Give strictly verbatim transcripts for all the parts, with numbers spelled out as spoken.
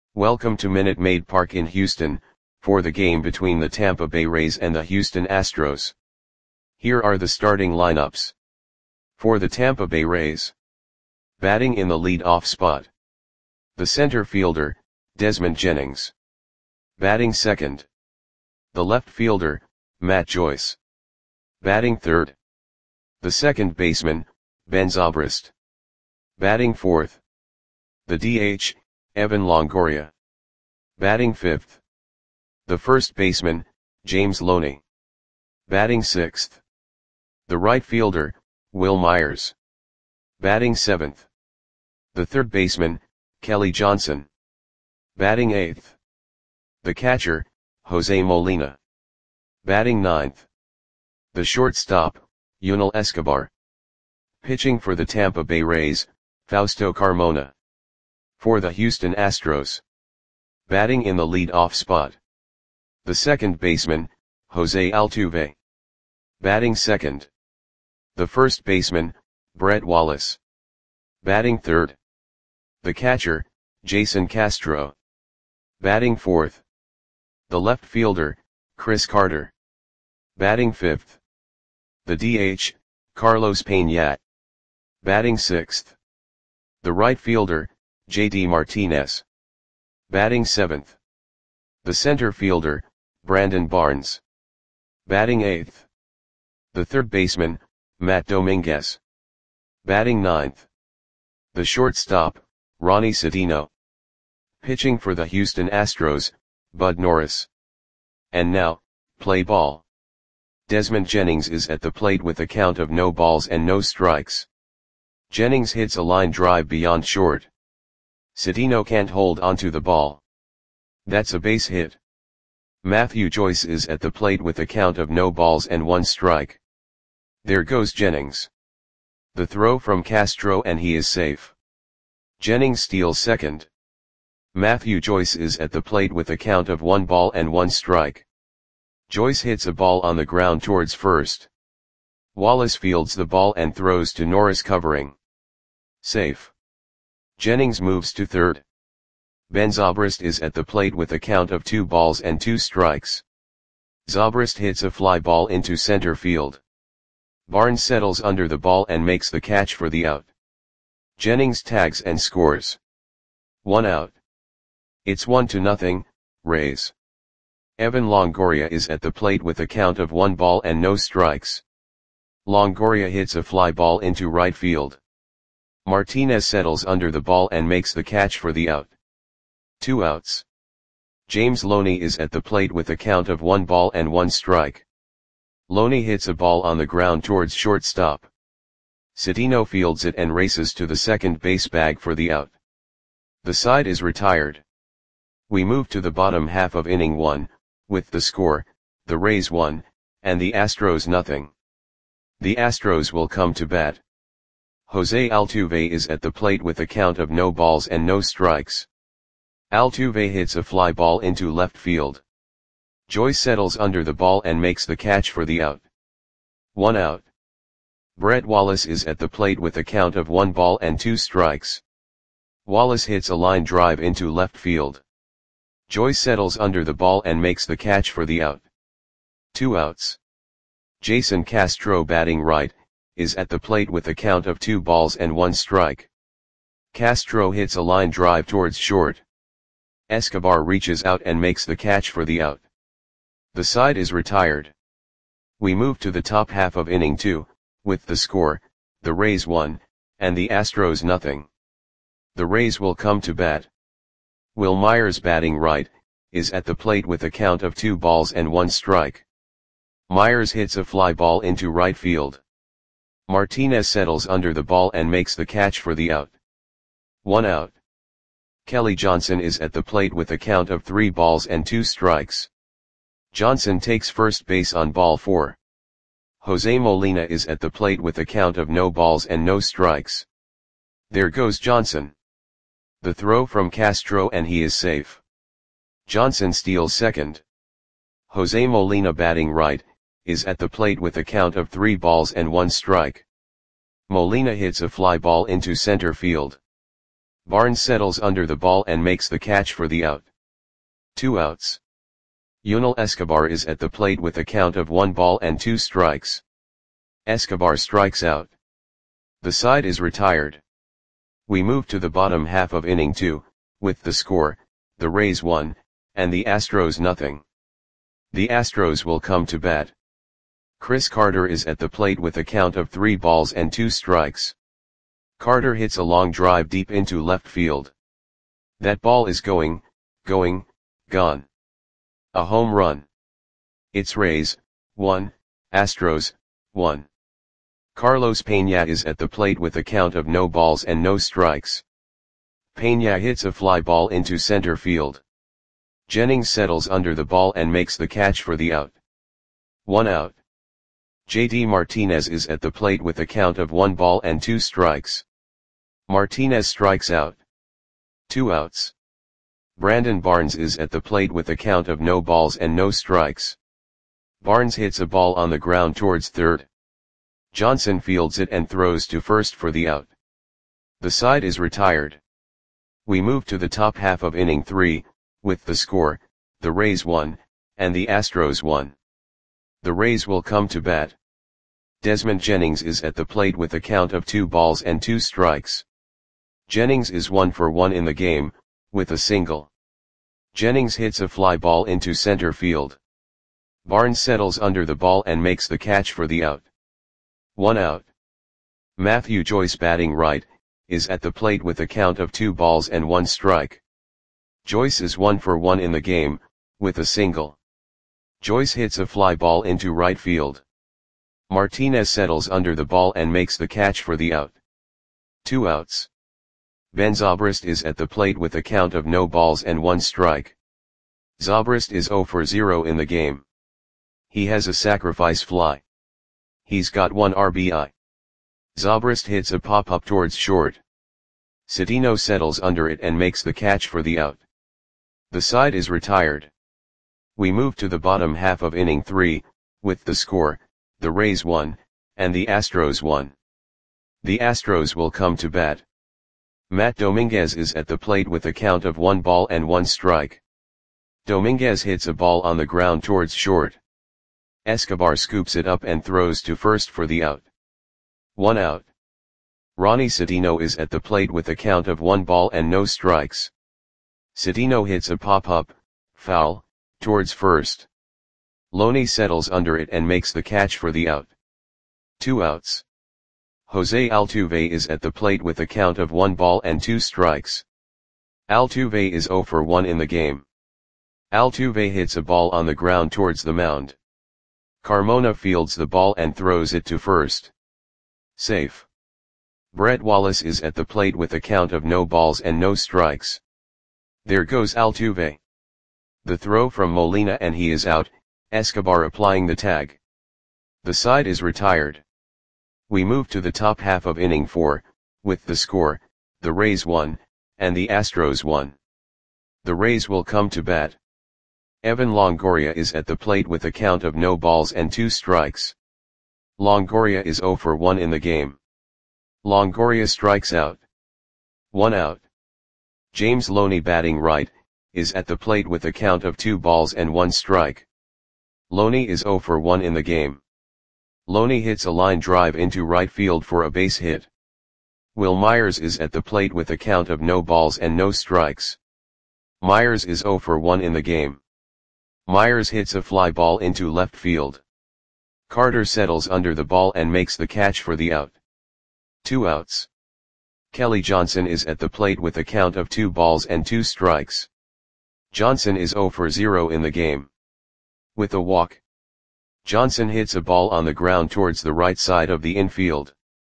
Welcome to Minute Maid Park in Houston, for the game between the Tampa Bay Rays and the Houston Astros. Here are the starting lineups. For the Tampa Bay Rays. Batting in the lead-off spot. The center fielder, Desmond Jennings. Batting second. The left fielder, Matt Joyce. Batting third. The second baseman, Ben Zobrist. Batting fourth. The D H, Evan Longoria. Batting fifth. The first baseman, James Loney. Batting sixth. The right fielder, Wil Myers. Batting seventh. The third baseman, Kelly Johnson. Batting eighth. The catcher, Jose Molina. Batting ninth. The shortstop, Yunel Escobar. Pitching for the Tampa Bay Rays, Fausto Carmona. For the Houston Astros. Batting in the lead-off spot. The second baseman, Jose Altuve. Batting second. The first baseman, Brett Wallace. Batting third. The catcher, Jason Castro. Batting fourth. The left fielder, Chris Carter. Batting fifth. The D H, Carlos Peña. Batting sixth. The right fielder, J D Martinez. Batting seventh. The center fielder, Brandon Barnes. Batting eighth. The third baseman, Matt Dominguez. Batting ninth. The shortstop, Ronnie Cedeno. Pitching for the Houston Astros, Bud Norris. And now, play ball. Desmond Jennings is at the plate with a count of no balls and no strikes. Jennings hits a line drive beyond short. Cedeno can't hold onto the ball. That's a base hit. Matthew Joyce is at the plate with a count of no balls and one strike. There goes Jennings. The throw from Castro and he is safe. Jennings steals second. Matthew Joyce is at the plate with a count of one ball and one strike. Joyce hits a ball on the ground towards first. Wallace fields the ball and throws to Norris covering. Safe. Jennings moves to third. Ben Zobrist is at the plate with a count of two balls and two strikes. Zobrist hits a fly ball into center field. Barnes settles under the ball and makes the catch for the out. Jennings tags and scores. One out. It's one to nothing, Rays. Evan Longoria is at the plate with a count of one ball and no strikes. Longoria hits a fly ball into right field. Martinez settles under the ball and makes the catch for the out. Two outs. James Loney is at the plate with a count of one ball and one strike. Loney hits a ball on the ground towards shortstop. Cedeno fields it and races to the second base bag for the out. The side is retired. We move to the bottom half of inning one, with the score, the Rays one, and the Astros nothing. The Astros will come to bat. Jose Altuve is at the plate with a count of no balls and no strikes. Altuve hits a fly ball into left field. Joyce settles under the ball and makes the catch for the out. One out. Brett Wallace is at the plate with a count of one ball and two strikes. Wallace hits a line drive into left field. Joyce settles under the ball and makes the catch for the out. Two outs. Jason Castro batting right, is at the plate with a count of two balls and one strike. Castro hits a line drive towards short. Escobar reaches out and makes the catch for the out. The side is retired. We move to the top half of inning two, with the score, the Rays one, and the Astros nothing. The Rays will come to bat. Wil Myers batting right, is at the plate with a count of two balls and one strike. Myers hits a fly ball into right field. Martinez settles under the ball and makes the catch for the out. One out. Kelly Johnson is at the plate with a count of three balls and two strikes. Johnson takes first base on ball four. Jose Molina is at the plate with a count of no balls and no strikes. There goes Johnson. The throw from Castro and he is safe. Johnson steals second. Jose Molina batting right, is at the plate with a count of three balls and one strike. Molina hits a fly ball into center field. Barnes settles under the ball and makes the catch for the out. Two outs. Yunel Escobar is at the plate with a count of one ball and two strikes. Escobar strikes out. The side is retired. We move to the bottom half of inning two, with the score, the Rays one, and the Astros nothing. The Astros will come to bat. Chris Carter is at the plate with a count of three balls and two strikes. Carter hits a long drive deep into left field. That ball is going, going, gone. A home run. It's Rays, one, Astros, one. Carlos Peña is at the plate with a count of no balls and no strikes. Peña hits a fly ball into center field. Jennings settles under the ball and makes the catch for the out. One out. J D Martinez is at the plate with a count of one ball and two strikes. Martinez strikes out. Two outs. Brandon Barnes is at the plate with a count of no balls and no strikes. Barnes hits a ball on the ground towards third. Johnson fields it and throws to first for the out. The side is retired. We move to the top half of inning three, with the score, the Rays one, and the Astros one. The Rays will come to bat. Desmond Jennings is at the plate with a count of two balls and two strikes. Jennings is one for one in the game, with a single. Jennings hits a fly ball into center field. Barnes settles under the ball and makes the catch for the out. One out. Matthew Joyce, batting right, is at the plate with a count of two balls and one strike. Joyce is one for one in the game, with a single. Joyce hits a fly ball into right field. Martinez settles under the ball and makes the catch for the out. Two outs. Ben Zobrist is at the plate with a count of no balls and one strike. Zobrist is zero for zero in the game. He has a sacrifice fly. He's got one R B I. Zobrist hits a pop-up towards short. Cedeno settles under it and makes the catch for the out. The side is retired. We move to the bottom half of inning three, with the score, the Rays one, and the Astros one. The Astros will come to bat. Matt Dominguez is at the plate with a count of one ball and one strike. Dominguez hits a ball on the ground towards short. Escobar scoops it up and throws to first for the out. One out. Ronnie Cedeno is at the plate with a count of one ball and no strikes. Cedeno hits a pop-up, foul, towards first. Loney settles under it and makes the catch for the out. Two outs. Jose Altuve is at the plate with a count of one ball and two strikes. Altuve is zero for one in the game. Altuve hits a ball on the ground towards the mound. Carmona fields the ball and throws it to first. Safe. Brett Wallace is at the plate with a count of no balls and no strikes. There goes Altuve. The throw from Molina and he is out, Escobar applying the tag. The side is retired. We move to the top half of inning four, with the score, the Rays one, and the Astros one. The Rays will come to bat. Evan Longoria is at the plate with a count of no balls and two strikes. Longoria is zero for one in the game. Longoria strikes out. One out. James Loney, batting right, is at the plate with a count of two balls and one strike. Loney is zero for one in the game. Loney hits a line drive into right field for a base hit. Will Myers is at the plate with a count of no balls and no strikes. Myers is zero for one in the game. Myers hits a fly ball into left field. Carter settles under the ball and makes the catch for the out. Two outs. Kelly Johnson is at the plate with a count of two balls and two strikes. Johnson is zero for zero in the game. With a walk. Johnson hits a ball on the ground towards the right side of the infield.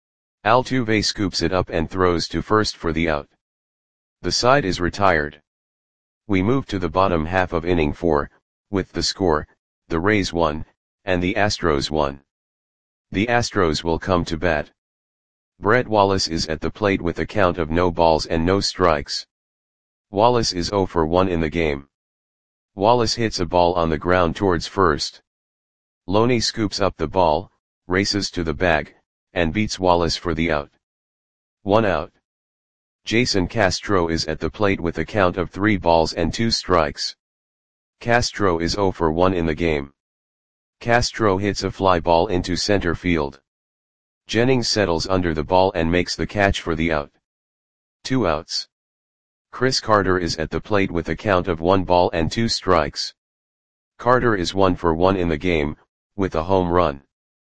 Altuve scoops it up and throws to first for the out. The side is retired. We move to the bottom half of inning four, with the score, the Rays one, and the Astros one. The Astros will come to bat. Brett Wallace is at the plate with a count of no balls and no strikes. Wallace is zero for one in the game. Wallace hits a ball on the ground towards first. Loney scoops up the ball, races to the bag, and beats Wallace for the out. One out. Jason Castro is at the plate with a count of three balls and two strikes. Castro is zero for one in the game. Castro hits a fly ball into center field. Jennings settles under the ball and makes the catch for the out. Two outs. Chris Carter is at the plate with a count of one ball and two strikes. Carter is one for one in the game, with a home run.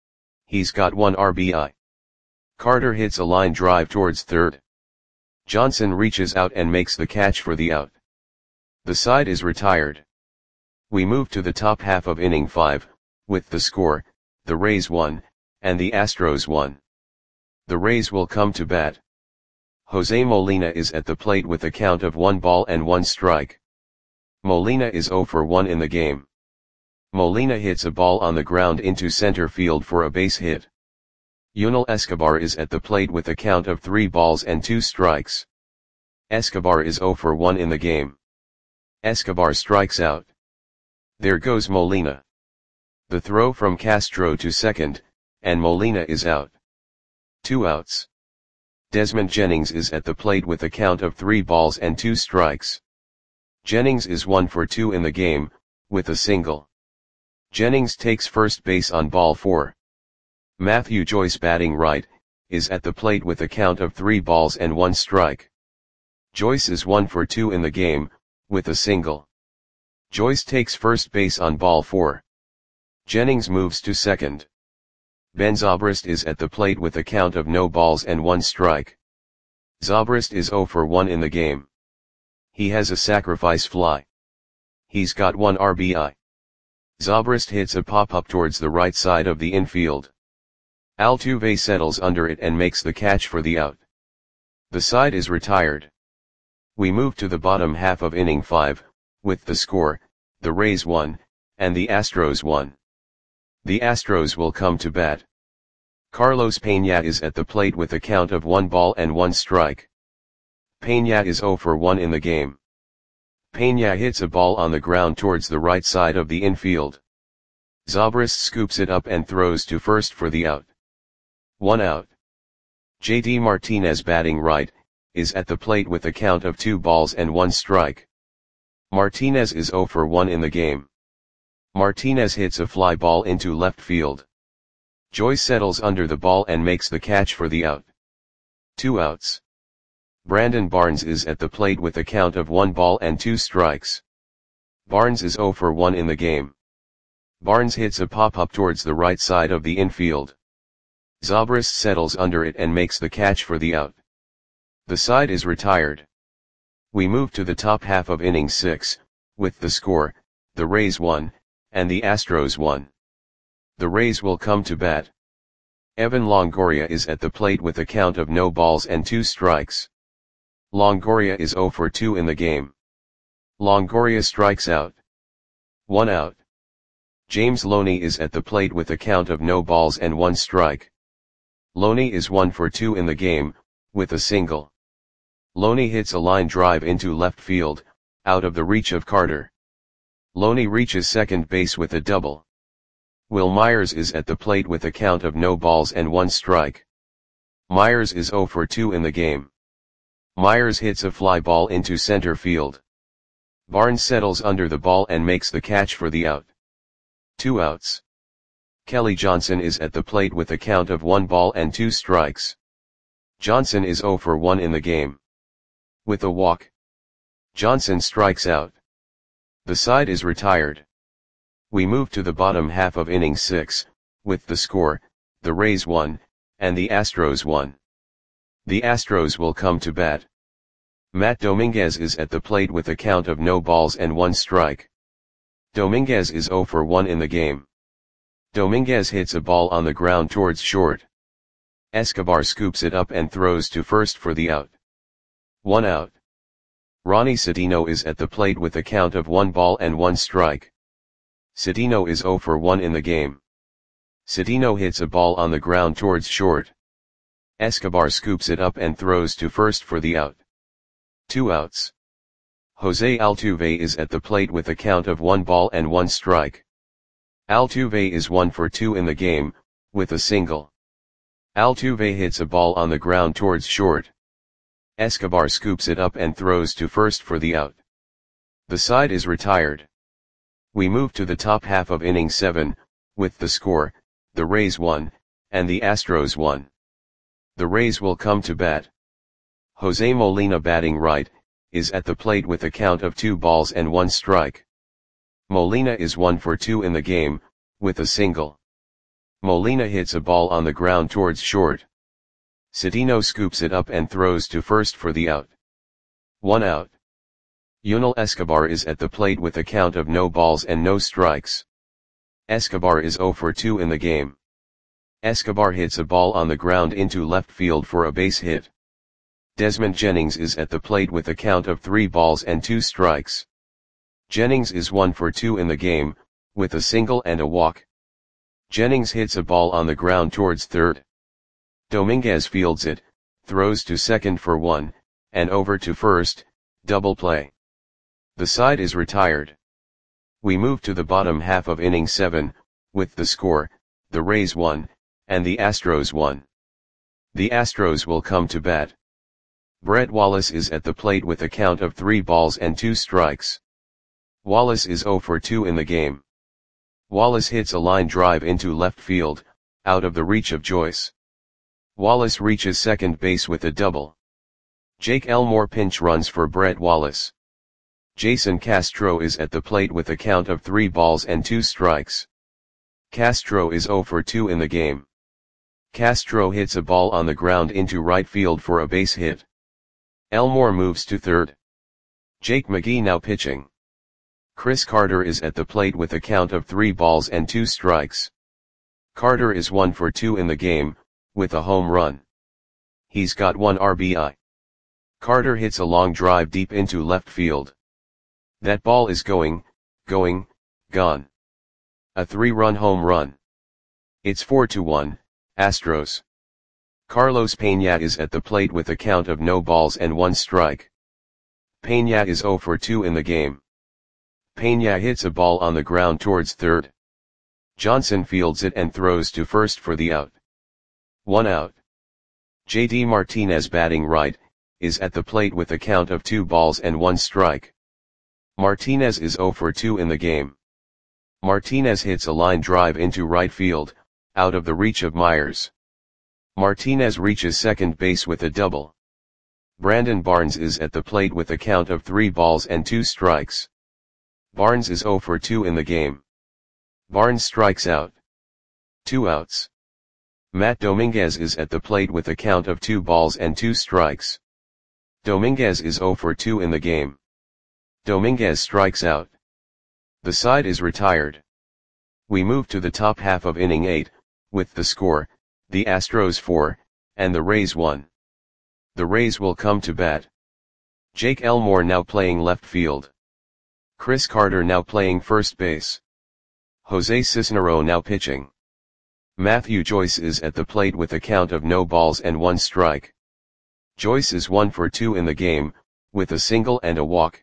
He's got one R B I. Carter hits a line drive towards third. Johnson reaches out and makes the catch for the out. The side is retired. We move to the top half of inning five, with the score, the Rays won, and the Astros won. The Rays will come to bat. Jose Molina is at the plate with a count of one ball and one strike. Molina is zero for one in the game. Molina hits a ball on the ground into center field for a base hit. Yunel Escobar is at the plate with a count of three balls and two strikes. Escobar is zero for one in the game. Escobar strikes out. There goes Molina. The throw from Castro to second, and Molina is out. Two outs. Desmond Jennings is at the plate with a count of three balls and two strikes. Jennings is one for two in the game, with a single. Jennings takes first base on ball four. Matthew Joyce, batting right, is at the plate with a count of three balls and one strike. Joyce is one for two in the game, with a single. Joyce takes first base on ball four. Jennings moves to second. Ben Zobrist is at the plate with a count of no balls and one strike. Zobrist is zero for one in the game. He has a sacrifice fly. He's got one R B I. Zobrist hits a pop-up towards the right side of the infield. Altuve settles under it and makes the catch for the out. The side is retired. We move to the bottom half of inning five, with the score, the Rays won, and the Astros won. The Astros will come to bat. Carlos Peña is at the plate with a count of one ball and one strike. Peña is zero for one in the game. Peña hits a ball on the ground towards the right side of the infield. Zobrist scoops it up and throws to first for the out. One out. J D Martinez, batting right, is at the plate with a count of two balls and one strike. Martinez is zero for one in the game. Martinez hits a fly ball into left field. Joyce settles under the ball and makes the catch for the out. Two outs. Brandon Barnes is at the plate with a count of one ball and two strikes. Barnes is zero for one in the game. Barnes hits a pop-up towards the right side of the infield. Zobrist settles under it and makes the catch for the out. The side is retired. We move to the top half of inning six, with the score, the Rays won, and the Astros won. The Rays will come to bat. Evan Longoria is at the plate with a count of no balls and two strikes. Longoria is zero for two in the game. Longoria strikes out. One out. James Loney is at the plate with a count of no balls and one strike. Loney is one for two in the game, with a single. Loney hits a line drive into left field, out of the reach of Carter. Loney reaches second base with a double. Will Myers is at the plate with a count of no balls and one strike. Myers is zero for two in the game. Myers hits a fly ball into center field. Barnes settles under the ball and makes the catch for the out. Two outs. Kelly Johnson is at the plate with a count of one ball and two strikes. Johnson is zero for one in the game. With a walk, Johnson strikes out. The side is retired. We move to the bottom half of inning six, with the score, the Rays won, and the Astros won. The Astros will come to bat. Matt Dominguez is at the plate with a count of no balls and one strike. Dominguez is zero for one in the game. Dominguez hits a ball on the ground towards short. Escobar scoops it up and throws to first for the out. One out. Ronnie Cedeno is at the plate with a count of one ball and one strike. Cedeno is zero for one in the game. Cedeno hits a ball on the ground towards short. Escobar scoops it up and throws to first for the out. Two outs. Jose Altuve is at the plate with a count of one ball and one strike. Altuve is one for two in the game, with a single. Altuve hits a ball on the ground towards short. Escobar scoops it up and throws to first for the out. The side is retired. We move to the top half of inning seven, with the score, the Rays one, and the Astros one. The Rays will come to bat. Jose Molina, batting right, is at the plate with a count of two balls and one strike. Molina is one for two in the game, with a single. Molina hits a ball on the ground towards short. Cedeno scoops it up and throws to first for the out. One out. Yunel Escobar is at the plate with a count of no balls and no strikes. Escobar is zero for two in the game. Escobar hits a ball on the ground into left field for a base hit. Desmond Jennings is at the plate with a count of three balls and two strikes. Jennings is one for two in the game, with a single and a walk. Jennings hits a ball on the ground towards third. Dominguez fields it, throws to second for one, and over to first, double play. The side is retired. We move to the bottom half of inning seven, with the score, the Rays one, and the Astros one. The Astros will come to bat. Brett Wallace is at the plate with a count of three balls and two strikes. Wallace is zero for two in the game. Wallace hits a line drive into left field, out of the reach of Joyce. Wallace reaches second base with a double. Jake Elmore pinch runs for Brett Wallace. Jason Castro is at the plate with a count of three balls and two strikes. Castro is zero for two in the game. Castro hits a ball on the ground into right field for a base hit. Elmore moves to third. Jake McGee now pitching. Chris Carter is at the plate with a count of three balls and two strikes. Carter is one for two in the game, with a home run. He's got one R B I. Carter hits a long drive deep into left field. That ball is going, going, gone. A three-run home run. It's four to one, Astros. Carlos Peña is at the plate with a count of no balls and one strike. Peña is zero for two in the game. Peña hits a ball on the ground towards third. Johnson fields it and throws to first for the out. One out. J D Martinez, batting right, is at the plate with a count of two balls and one strike. Martinez is zero for two in the game. Martinez hits a line drive into right field, out of the reach of Myers. Martinez reaches second base with a double. Brandon Barnes is at the plate with a count of three balls and two strikes. Barnes is zero for two in the game. Barnes strikes out. Two outs. Matt Dominguez is at the plate with a count of two balls and two strikes. Dominguez is zero for two in the game. Dominguez strikes out. The side is retired. We move to the top half of inning eight, with the score, the Astros four, and the Rays one. The Rays will come to bat. Jake Elmore now playing left field. Chris Carter now playing first base. Jose Cisnero now pitching. Matthew Joyce is at the plate with a count of no balls and one strike. Joyce is one for two in the game, with a single and a walk.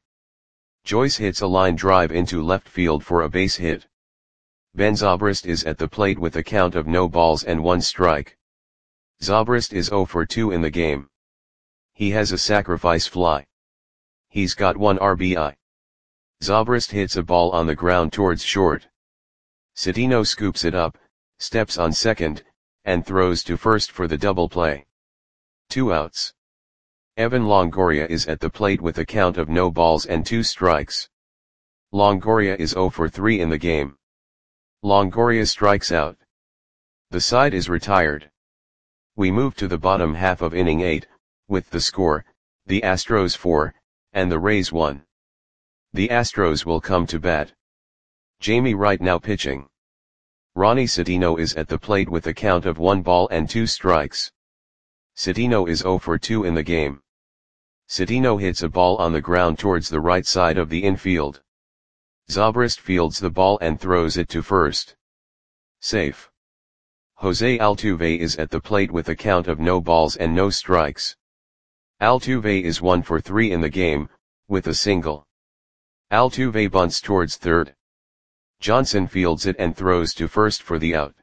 Joyce hits a line drive into left field for a base hit. Ben Zobrist is at the plate with a count of no balls and one strike. Zobrist is zero for two in the game. He has a sacrifice fly. He's got one R B I. Zobrist hits a ball on the ground towards short. Cedeno scoops it up, steps on second, and throws to first for the double play. Two outs. Evan Longoria is at the plate with a count of no balls and two strikes. Longoria is zero for three in the game. Longoria strikes out. The side is retired. We move to the bottom half of inning eight, with the score, the Astros four, and the Rays one. The Astros will come to bat. Jamie Wright now pitching. Ronnie Cedeno is at the plate with a count of one ball and two strikes. Cedeno is zero for two in the game. Cedeno hits a ball on the ground towards the right side of the infield. Zobrist fields the ball and throws it to first. Safe. Jose Altuve is at the plate with a count of no balls and no strikes. Altuve is one for three in the game, with a single. Altuve bunts towards third. Johnson fields it and throws to first for the out.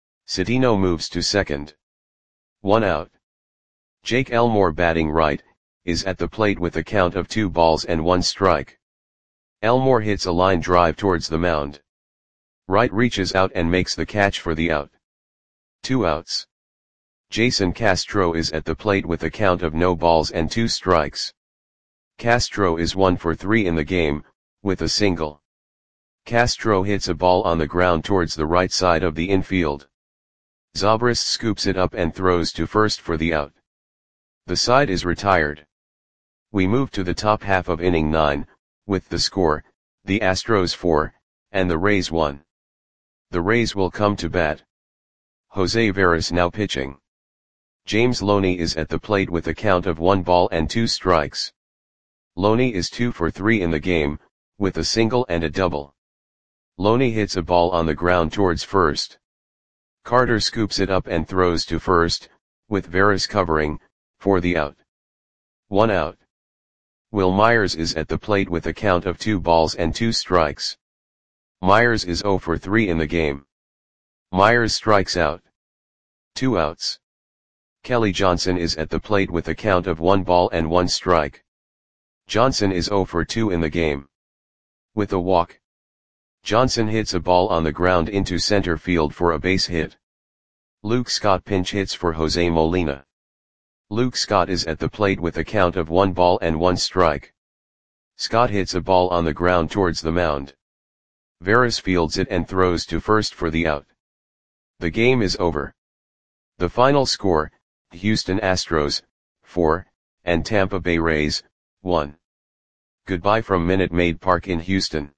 Cedeno moves to second. One out. Jake Elmore batting right, is at the plate with a count of two balls and one strike. Elmore hits a line drive towards the mound. Wright reaches out and makes the catch for the out. Two outs. Jason Castro is at the plate with a count of no balls and two strikes. Castro is one for three in the game, with a single. Castro hits a ball on the ground towards the right side of the infield. Zobrist scoops it up and throws to first for the out. The side is retired. We move to the top half of inning nine, with the score, the Astros four, and the Rays one. The Rays will come to bat. Jose Veras now pitching. James Loney is at the plate with a count of one ball and two strikes. Loney is two for three in the game, with a single and a double. Loney hits a ball on the ground towards first. Carter scoops it up and throws to first, with Veras covering, for the out. One out. Will Myers is at the plate with a count of two balls and two strikes. Myers is zero for three in the game. Myers strikes out. Two outs. Kelly Johnson is at the plate with a count of one ball and one strike. Johnson is zero for two in the game. With a walk. Johnson hits a ball on the ground into center field for a base hit. Luke Scott pinch hits for Jose Molina. Luke Scott is at the plate with a count of one ball and one strike. Scott hits a ball on the ground towards the mound. Veras fields it and throws to first for the out. The game is over. The final score, Houston Astros, four, and Tampa Bay Rays, one. Goodbye from Minute Maid Park in Houston.